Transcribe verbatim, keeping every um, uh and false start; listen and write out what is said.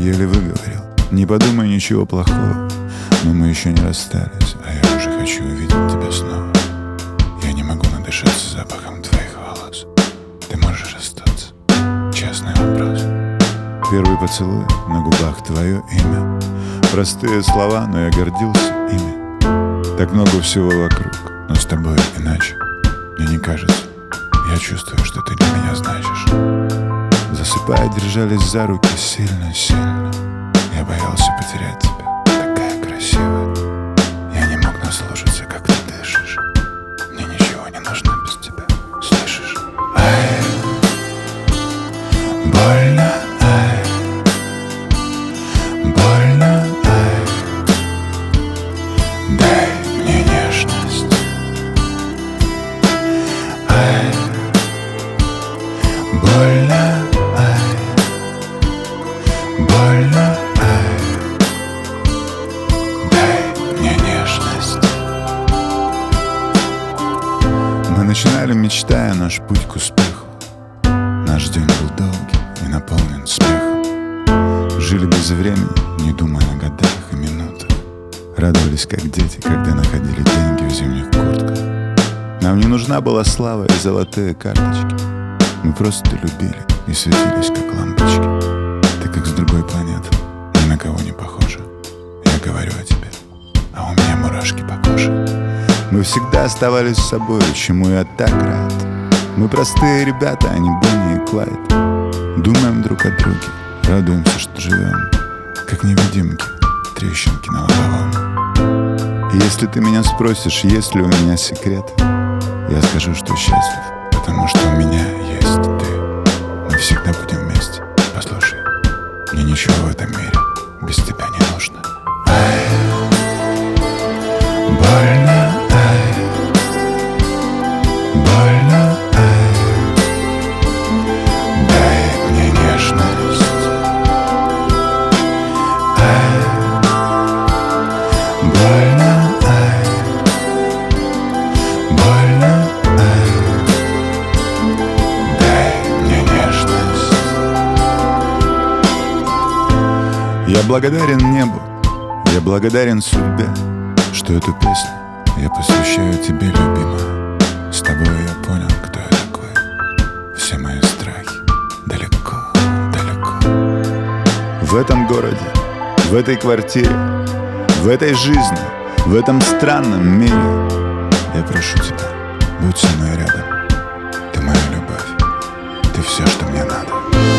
еле выговорил: не подумай ничего плохого, но мы еще не расстались, а я уже хочу увидеть тебя снова. Я не могу надышаться запахом твоих волос. Ты можешь остаться? Честный вопрос. Первый поцелуй, на губах твое имя. Простые слова, но я гордился ими. Так много всего вокруг, но с тобой иначе. Мне не кажется, я чувствую, что ты для меня значишь. Засыпая, держались за руки сильно-сильно. Я боялся потерять тебя, такая красивая. Я не мог наслушаться, как ты дышишь. Мне ничего не нужно без тебя, слышишь? Ай, больно, ай, больно, ай. Дай мне нежность. Ай, больно, ай, больно, ай. Дай мне нежность. Мы начинали, мечтая наш путь к успеху. Наш день был долгий и наполнен смехом. Жили без времени, не думая о годах и минутах. Радовались, как дети, когда находили деньги в зимних куртках. Нам не нужна была слава и золотые карточки. Мы просто любили и светились, как лампочки. Ты как с другой планеты, ни на кого не похожа. Я говорю о тебе, а у меня мурашки по коже. Мы всегда оставались с собой, чему я так рад. Мы простые ребята, а не Бонни и Клайд. Думаем друг о друге, радуемся, что живем, как невидимки, трещинки на лобовом. И если ты меня спросишь, есть ли у меня секрет, я скажу, что счастлив, потому что у меня есть ты. Мы всегда будем вместе. Послушай, мне ничего в этом мире без тебя не нужно. Ай, больно, ай, больно, ай. Дай мне нежность. Ай, больно, ай, больно, ай. Дай мне нежность. Я благодарен небу, я благодарен судьбе, что эту песню я посвящаю тебе, любимая. С тобой я понял, кто я такой. Все мои страхи далеко, далеко. В этом городе, в этой квартире, в этой жизни, в этом странном мире я прошу тебя, будь со мной рядом. Ты моя любовь, ты все, что мне надо.